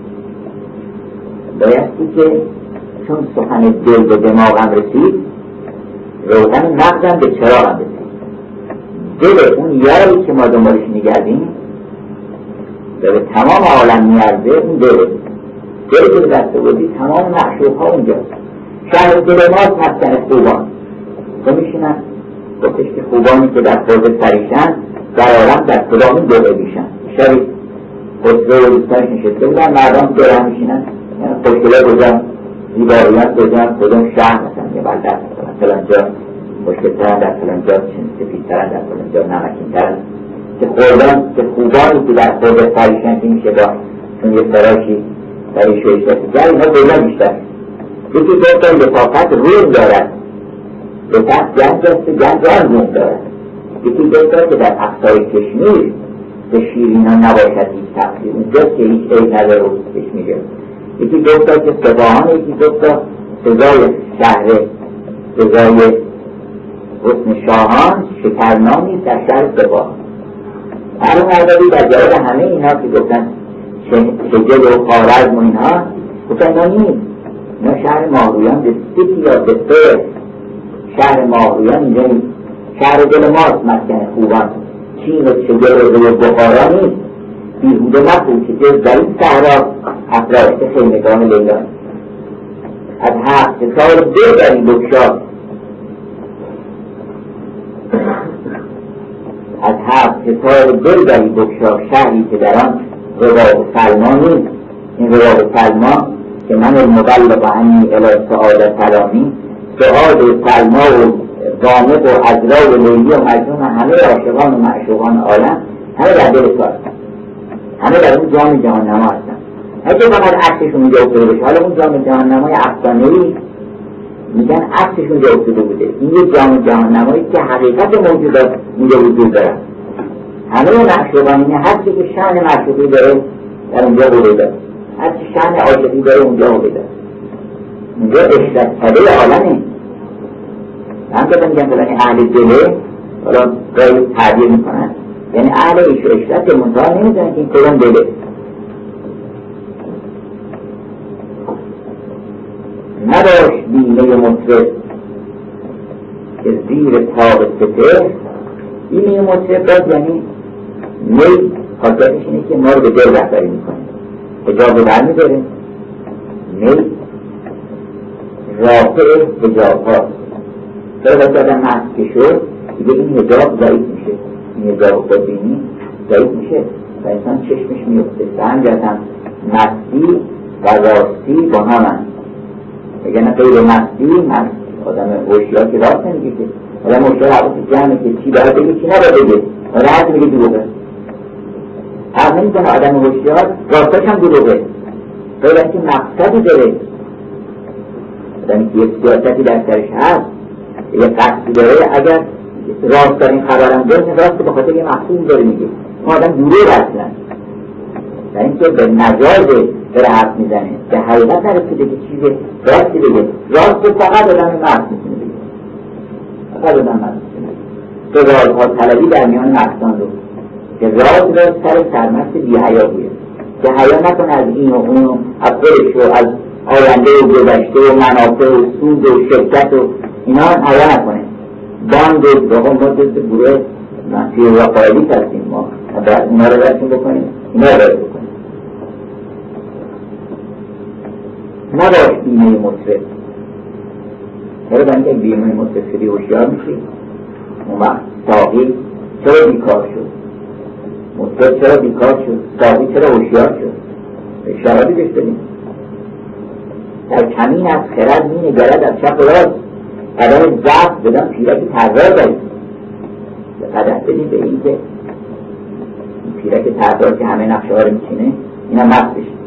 بایستی که چون سخن دل به دماغم رسید روغن مغزم به چراغم رسید. دل اون یاری که ما دنبالش میگردیم و به تمام عالم میارزه اون دل دل که به دست بودی تمام معشوق ها اونجاست. شهر دل ماست مسکن خوبان. تو میشینن گفتش که خوبانی که در خورده سریشن در عالم در کدامین دوره بیشن. شبی خسرو و دوستانش نشسته بودن مردم دوره هم میشینن خوشگله بودن زیباییت بودن کدام شهر مثلا یه بلد دست فلانجا خوشگلترن در فلانجا سفیدترن در فلانجا نمکینترن که خوردن که خوبانی که در خورده سریشن که میشه با چون یه سراشی برای شویشتی گر اینا دوره بیشتر. یکی دوستان لطافت روم دارد لطفت گنج است گنج آن روم دارد. یکی دوستان که در اقصای کشمیر به شیرین ها نباشد هیچ تقصیر اونجاست که هیچ عیب نداره و کشمیره. یکی دوستان که سباهان یکی دوستان سزای شهر سزای حسن شاهان شکرنامی در شهر سباهان. هر اون عددی در جواب همه اینها که گفتن شجل و خوارزم و اینها گفتن اینا نیست. اینا شهر ماهرویان به سیتی یا به سه شهر ماهرویان اینجا نیست. شهر دل ماست مسکن خوبان. چین و شجر و بخارا نیست. بیهوده نپوشی که در این صحرا افراشته خیمگان لیلان. از هفت سال دل در این بکشا از هفت سال دل در این بکشا شهری که در آن رباب سلما نیست. این رباب سلما که من المبلغ عنی الی سعادت سلامی سعاد و سلما و غامق و عذرا و لیلی و مجنون همه عاشقان و معشوقان عالم همه در دل تو هستن. همه در اون جام جهان نما هستن. اگه فقط عکسشون اونجا افتاده باشه. حالا اون جام جهاننمای افسانه‌ای میگن عکسشون اونجا افتاده بوده، این یه جام جهاننمایی که حقیقت موجودات اونجا وجود داره. همه معشوقانی هر چی که شأن معشوقی داره در اونجا وجود، هر چی شأن عاشقی داره اونجا وجود. اونجا اشرت کده عالمه. من که میگم فلانی اهل دله، حالا گاهی تعبیر میکنن یعنی اهل ایش و اشرت منتها نمیدونن که این کدام دله. نداشت بیمه مطرب که زیر تاب سپهر. بیمه مطرب باز یعنی می خاطرش اینه که ما رو به دل رهبری میکنه، حجاب رو برمیداره. می رافع حجاب هاست. چرا باید آدم مست که شد دیگه این حجاب ضعیف میشه، این حجاب خودبینی ضعیف میشه و انسان چشمش میفته. به همجرد هم مستی و راستی با هم هست. اگر نه غیر مستی، مست آدم هوشیار که راست نمیگه که آدم هوشیار حواسی جمعه که چی باید بگه چی نباید بگه، آدم هست میگه دروغه. هم نمیکنه آدم هوشیار راستش هم دروغه، غیر اینکه مقصدی داره. آدمی که یک سیاستی در سرش هست، یه قصدی داره، اگر راست دارین خبرم داره راست به خاطر یه مقصود داره میگه. اون آدم دروغ اصلا، در اینکه به مجاز داره حرف میزنه، به حقیقت نرسیده که چیز راستی بگه. راست فقط آدم مرد میتونه بگه، فقط آدم مرد میتونه بگه. تو رازها طلبی در میان مردان رو که راز راز سر سرمست بی حیا بوده، که حیا نکنه از این و اون و از خودش و از آینده و گذشته و منافع و سود و شرکت و اینا حیا نکنه. باند و باقا ما جز گروه منفی و قائلی هستیم، ما باید اینا رو رسیم بکنیم، اینا رو باید بکنیم. نداشت بیمه مطرب. چرا باید یک بیمه مطرب شدی هوشیار میشی؟ اون وقت ساقی چرا بیکار شد؟ مطرب چرا بیکار شد؟ ساقی چرا هوشیار شد؟ شرابی بشتریم. در کمین از خرد می نگرد از چپ و راست، قدم ضعف بدن پیرکی تردار دارید. قدم بدید به این که پیرک تردار که همه نقشه ها رو میچینه این هم مست بشه.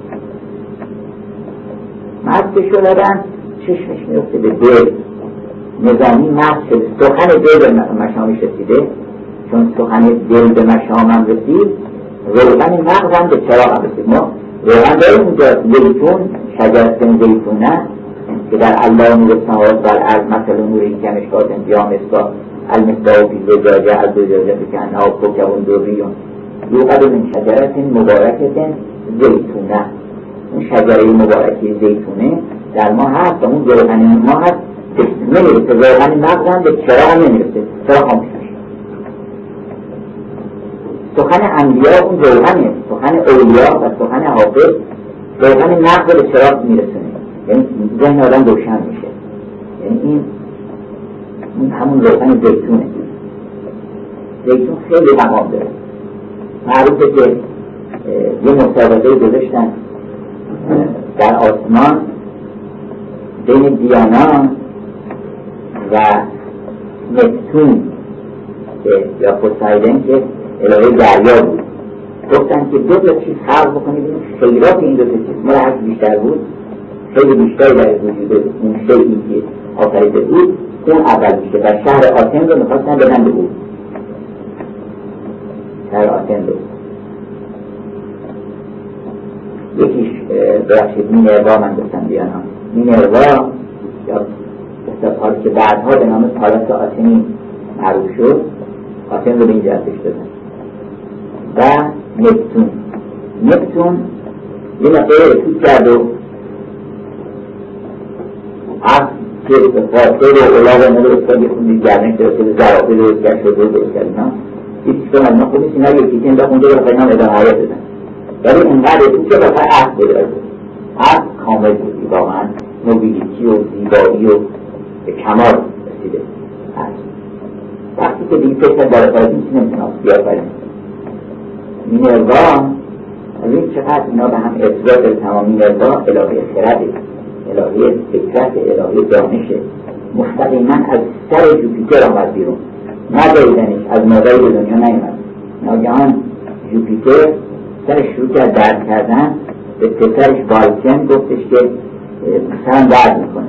مست شد آدم چشمش میفته به دل. نظامی مست شد، سخن دل به مشامش رسیده. چون سخن دل به مشامم رسید، روغن مغزم به چراغم رسید. ما روغن داریم اونجا زیتون، شجرتن زیتونه که در الله نور السماوات والارض مثل نور کمشکات انتیام استا المصباح فی زجاجه از زجاجه کانها کوکب دریون یوقد من شجرت مبارکت زیتونه. اون شجره مبارکی زیتونه در ما هست و اون روغن ما هست، نمیرسه روغن مغزم به چراغ نمیرسه، چرا خاموش میشه. سخن انبیا اون روغنه، سخن اولیا و سخن حافظ روغن مغز به چراغ میرسونه، یعنی ذهن آدم روشن میشه. یعنی این این همون روغن زیتونه. زیتون خیلی مقام داره. معروفه که یه مسابقه گذاشتن در آسمان بین دیانا و نپتون یا پوسایدن که الهه دریا بود. گفتن که دو تا چیز خلق بکنید، خیرات این دو تا چیز مال هر بیشتر بود، خیلی بیشتری در وجود اون شیئی که آفریده بود، اون اول میشه. و شهر آتن رو میخواستن بدن به بود، شهر آتن رو. یکیش بخشید مینروا، من گفتم دیانا مینروا یا استفاده که بعدها به نام پالاس آتنی معروف شد، آتن رو به این جهتش دادن. و نپتون نپتون یه مقدار رسید کرد و از که فاصله و اولاغ ما درست کرد، یه خوندی گرنش درست کرد، زرافه درست کرد، شد درست کرد. اینا یکی که من خودش اینا یکی که انداخت اونجا بخواهی نام ادامه حیات دادن، ولی اونقدر رسید که بخواهی عقل بدرد بود. عقل کامل بودی، واقعا نوبیلیتی و زیبایی و به کمال رسیده. وقتی که دیگه فکر داره فرضی چی نمیتونه بیار فریم مینروا. از این چقدر اینا به هم ارتباط داره. تمام مینروا الهه خرده، الهه فکرت، الهه دانشه. مستقیما از سر جوپیتر آمد بیرون، نداریدنش از مادری به دنیا نیامد. ناگهان جوپیتر سرش شروع کرد درد کردن به پسرش بالکن گفتش که مثلا درد میکنه،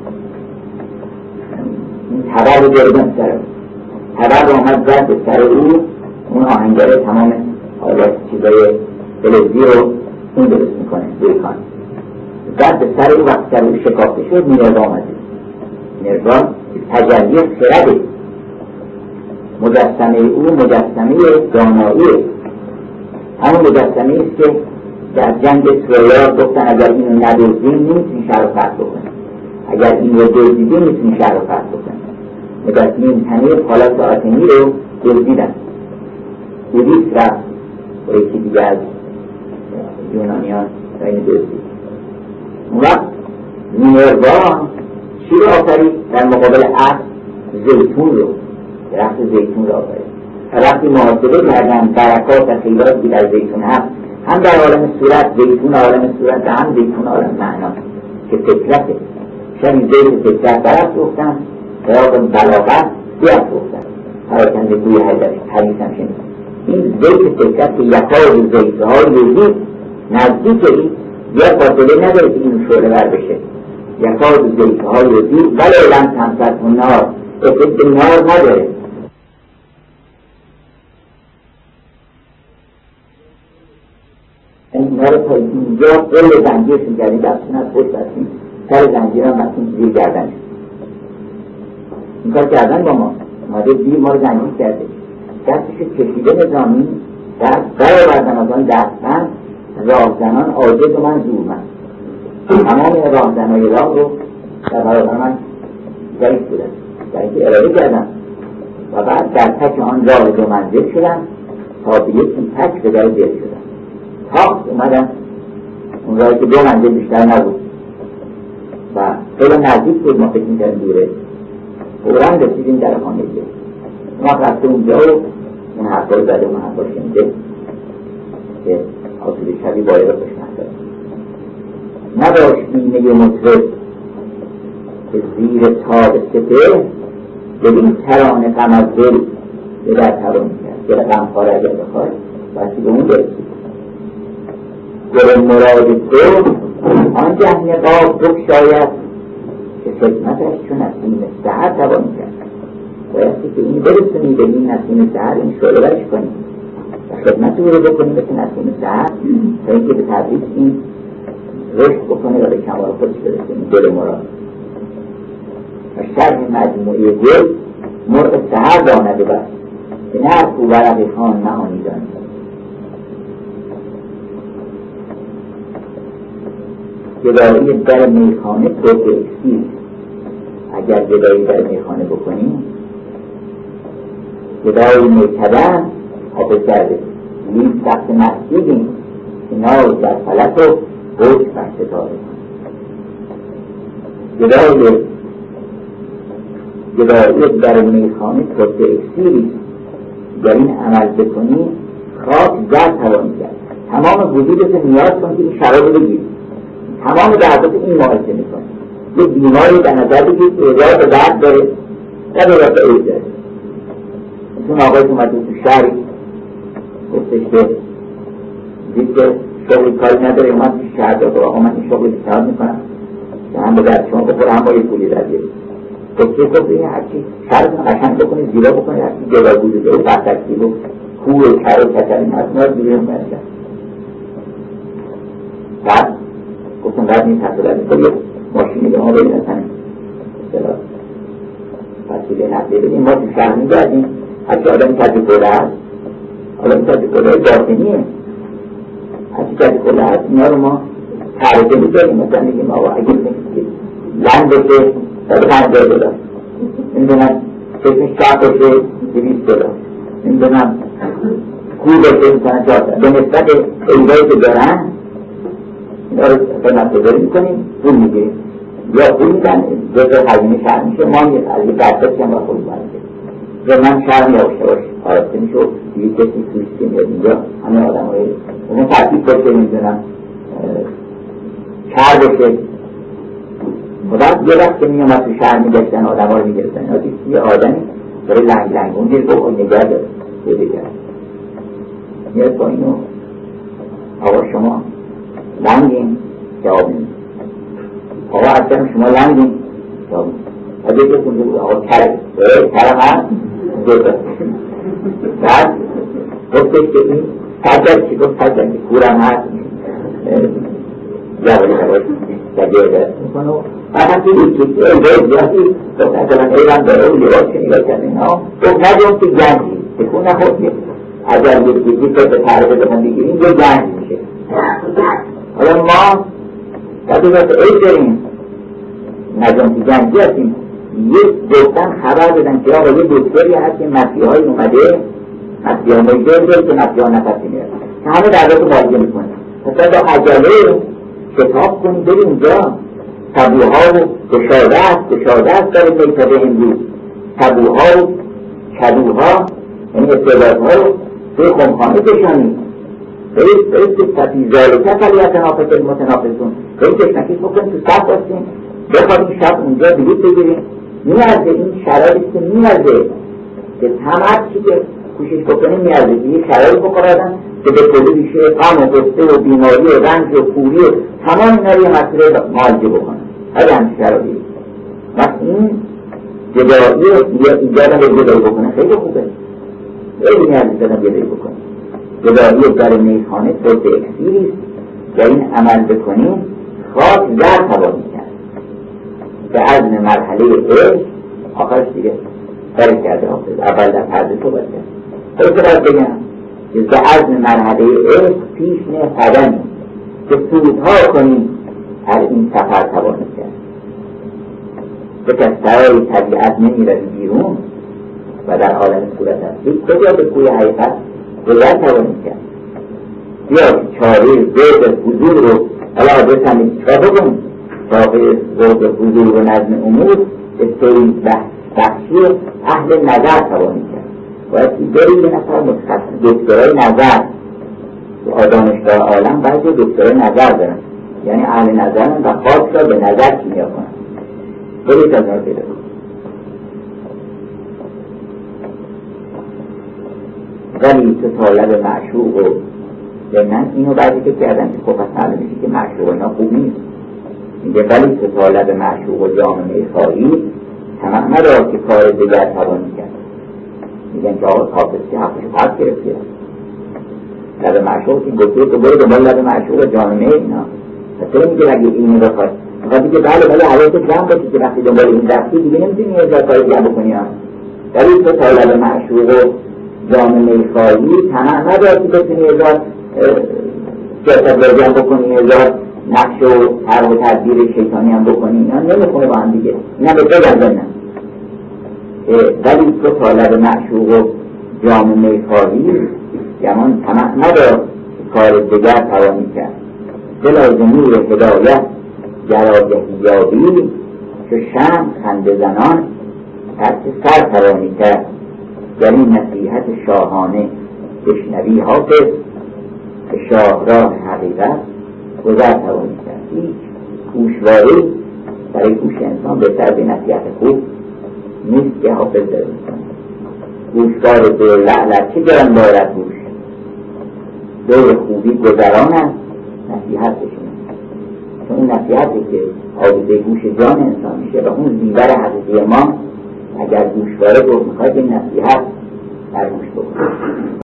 این تبر رو گردن سر تبر رو آمد زد به سر او. اون آهنگره تمام حالات چیزای فلزی رو اون درست میکنه دویکان زد به سر او. وقت سر او شکافته شد مینروا آمده. مینروا تجلی خرده، مجسمه او مجسمه دانایی، همون مجسمه است که در جنگ ترویا گفتن اگر اینو ندزدیم نمیتونی شهر رو فتح بکنی، اگر این رو دزدیدیم نمیتونی شهر رو فتح بکنی. مجسمه این تنه پالات آتنی رو دزدیدن. اوریس رفت با یکی دیگه از یونانیان و این دزدید. اون وقت مینروا چی رو آفرید؟ در مقابل عصر زیتون رو، درخت زیتون رو آفرید. و وقتی محاسبه کردن برکات و خیراتی در زیتون هست، هم در عالم صورت زیتون عالم صورت و هم زیتون عالم معنا که فکرته. شبی زیت فکرت برست گفتن سراغ بلاغت بیت گفتن پراکنده گوی حدیث هم شنید. این زیت فکرت که یکار زیت های یزید نزدیک این یا فاصله نداره که این شعله بر بشه. یکار زیت های یزید ولی علم تمسد و نار افت به نار نداره. اینا رو تا اینجا قل زنجیرشون کردیم دستون از پشت بستیم سر زنجیر هم بستیم زیر گردن. این کار کردن با ما ماده دیر ما رو زنجیر کرده، دستشو کشیده نظامی دست برآوردن از آن دستن راهزنان عاجز و من زورمند. تمام راهزنای راه رو در برابر من ضعیف بودن، در اینکه اراده کردن و بعد در تک آن راه دو منزل شدن تا به یکی تک به در دل شدن. تاخت اومدن اون راهی که دو منزل بیشتر نبود و خیلی نزدیک بود، ما فکر می‌کردیم دوره. فوراً رسیدیم در خانه دیگه. ما رفته اونجا و اون حرفا رو زده و من حرفا شنیده که آسوده شبی باید رو خوشمحضر نباش بینه مطرب که زیر تاب سپه ببین ترانه غم از دل به در توان کرد. دل غمخواره اگر بخواد بسی به اون برسید. گل مراد تو آن جهن قاب بگشاید که خدمتش چون نسیم سحر توان کرد. بایستی که این برسونی به این نسیم سحر، این شعله برش کنی و خدمت او رو بکنی مثل نسیم سحر تا اینکه به تدریج این رشد بکنه و به کمال خودش برسه. این گل مراد و شرح مجموعه گل مرغ سحر دانده بست که نه از او ورق خان معانی دانده. گدایی در میخانه توک اکسیر، اگر گدایی در میخانه بکنیم گدایی میکدن حافظ کرده لیل سخت مسجدیم کنار در فلک و روش فرشتاره. گدایی گدایی در میخانه توک اکسیری، در این عمل بکنیم خاک زر توانی کرد. تمام وجودت نیاز کن که این شراب بگیری، تمام دردات این مقایسه میکنه. یه بیماری در نظر بگید اعداد و درد داره نه درست اید داره. اون آقای که اومده تو شهری گفتش که دید که شغلی کاری نداره اومد تو شهر داد و آقا من این شغلی بسیار میکنم که هم به درد شما بخوره هم با یه پولی در بیاری. گفته گفته این هرچی شهرتون قشنگ بکنید زیرا بکنید هرچی جدا بوده داره بردکتیب و کوه و کر و کترین هست نار دیگه میکنید بعد گفتم بعد این تصدیل میکنید ماشینی به ما برید اصلا تصدیل نقلیه بدیم. ما تو شهر میگردیم هرچی آدم کجی کوله هست آدم کجی کوله باطنیه هرچی کجی کوله هست اینا رو ما تعریفه میکنیم. مثلا میگیم آقا اگه لند بشه صد و پنجاه دلار، نمیدونم چشم شب بشه دویست دلار، نمیدونم کوه بشه میکنن چهارده. به نسبت ایدایی که دارن اینا رو قیمت گذاری میکنیم پول میگیریم یا پول میدن جزء هزینه شهر میشه. ما از یه درصدی هم با خود برده یا من شهر یواش یواش آرسته میشه و دیگه کسی تویستی میاد اینجا همه آدم های اون ترتیب باشه نمیدونم شهر بشه. خدا یه وقت که می اومد تو شهر میگشتن آدم ها رو میگرفتن آدیست یه آدمی داره لنگ لنگون دیر بکن نگه داره بوده کرد میاد با اینو آقا شما لنگین جواب نمیده. آقا اصلا شما لنگین جواب نمیده. اگه که کنده بود آقا کرم کرم هست دوتا بعد گفتش که این سجد چی گفت سجد که کورم هست جوابی جوابی سجد درست میکنه و بعد هم که این کسی ایده زیادی گفت اصلا ایران داره و لباس که نگاه کرده اینا گفت نجام که گنجی تکون نخود که اگر یک کسی که به تعریف بخون بگیریم یه گنج میشه. حالا ما وقتی وقت عید داریم نجام که گنجی هستیم یک دوستان خبر بدن که آقا یه دکتری هست که مسیح های اومده مسیح ها مجده که مسیح ها نفسی میرن که همه دردات رو معالجه میکنن. پس با عجله کتاب کنی بری اونجا تبوها و گشاده است گشاده است داره میتابه امروز تبوها و کدوها یعنی استعدادها رو توی خمخانه کشانی برید برید که ستیزاره که فلیت نافت المتنافسون برید کشنکیش بکنید تو صف باشین بخواهیم شب اونجا بلیط بگیریم میارزه این شرایطی که میارزه که تمام چی که کوشش بکنیم میارزه که یه شرایط بکنادن که به کلی بیشه غم و قصه و بیماری و رنج و کوری و تمام اینا رو یه مسئله معالجه بکنن. اگه همچه شرایطی وقت این جدایی یا ایجادم به جدایی بکنه خیلی خوبه. خیلی نیازی دادم جدایی بکنه. جدایی در میخانه صورت اکسیریست که این عمل بکنیم خاک زر توانی کرد به عزم مرحله عشق آخرش دیگه برش کرده حافظ اول در پرده صحبت کرد. خیلی که باید بگم که به عزم مرحله عشق پیش نه قدمی که سودها کنیم هر این سفر توانی کرد. به کسرهای طبیعت نمیرد بیرون و در عالم صورت هستی کجا به کوی حقیقت گذر توانی کرد. بیا چاره ذوق حضور رو حالا بسنید چرا بکنید چاره ذوق حضور و نظم امور استوری بخشی اهل نظر توانی کرد. باید که بری یه نفر متخصص دکترای نظر دانشگاه عالم باید دکترای نظر دارن یعنی اهل نظرن و خاص را به نظر کیمیا کنن. برید از نظر پیدا کن. ولی تو طالب معشوق و من اینو بعدی که کردن که خب پس معلوم میشه که معشوق اینا خوب نیست. میگه ولی تو طالب معشوق و جامعه خواهی تمام ندار که کار دیگر توانی کرد. میگن که آقا حافظ که حقشو پس گرفته لب معشوق که گفته تو برو دنبال لب معشوق و جامعه اینا پس میگه اگه اینو بخواد میگه دیگه بله ولی حواست جمع باشی که وقتی دنبال این رفتی دیگه نمیتونی یه جا کاری جمع بکنی ها. ولی تو طالب معشوق و جامعه خواهی تمام ندار که بتونی یه جا جاسد جمع بکنی یه جا نقش و طرح و تدبیر شیطانی هم بکنی اینا نمیخونه با هم دیگه اینا به تو گردن ولی تو طالب معشوق و جامعه خواهی گمان تمام ندار کار دیگر توانی کرد. بلازم نور هدایت گراگهی یابی که شمع خنده زنان ترک سر توانی کرد. یعنی نصیحت شاهانه بشنوی حافظ به شاهراه حقیقت گذر توانی کرد. هیچ گوشواری برای گوش انسان بهتر به نصیحت خوب نیست که حافظ داره میکنه. گوشوار دور لعلت چه گرم دارد گوش دور خوبی گذران است نصیحت بشونه. چون این نصیحتی که آویزه گوش جان انسان میشه و اون زیور حقیقی ما اگر گوشواره گفت میخواید این نصیحت در گوش بکنه.